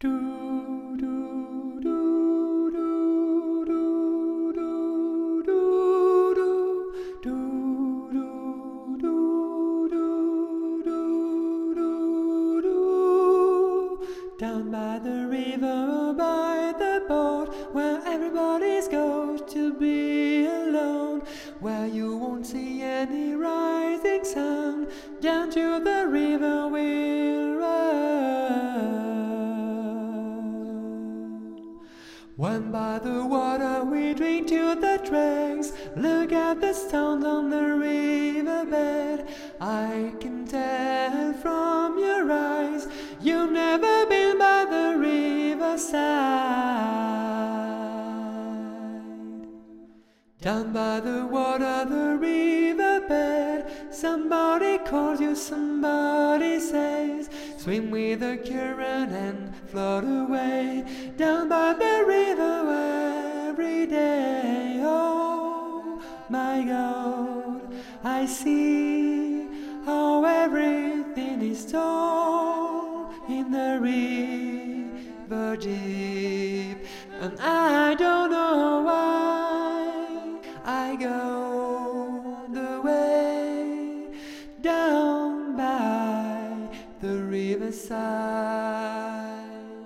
Do do do do do do do do do do do do. Down by the river, by the boat, where everybody's going to be alone, where you won't see any rising sun. Down to the river we'll run. When by the water we drink to the dregs, look at the stones on the riverbed. I can tell from your eyes you've never been by the riverside. Down by the water, the riverbed, somebody calls you, somebody says, swim with the current and float away. Down by the river every day, oh my God, I see how everything is torn in the river deep, and I don't know why I go the way down by the riverside.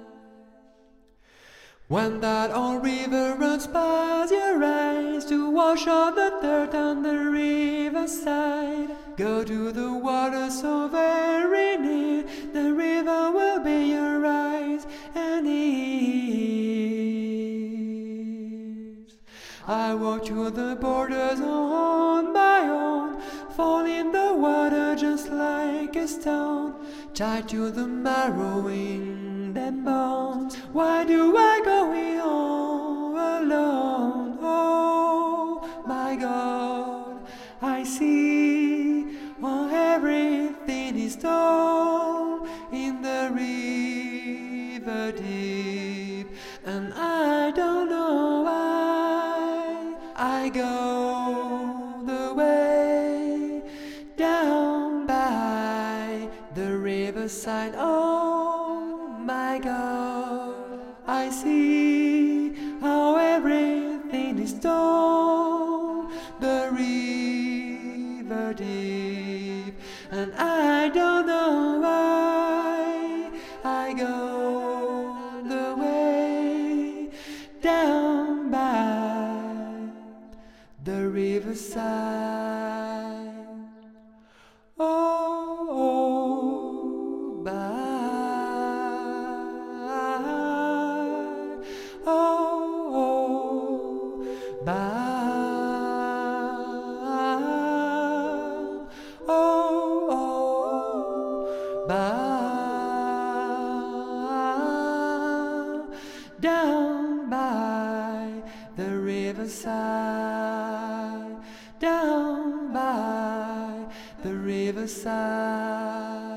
When that old river runs past your eyes to wash off the dirt on the riverside, go to the water so very near, the river will be your eyes and ears. I walk to the borders on my own, fall in the water just like a stone, tied to the marrow in them bones. Why do I go here all alone? Oh my God, I see everything is torn in the river deep, and I don't know why I go the way down by the riverside. Oh my God, I see how everything is torn, the river deep, and I don't know why I go the way down by the riverside. Oh, by, oh, by, oh, by, down by the riverside, down by the riverside.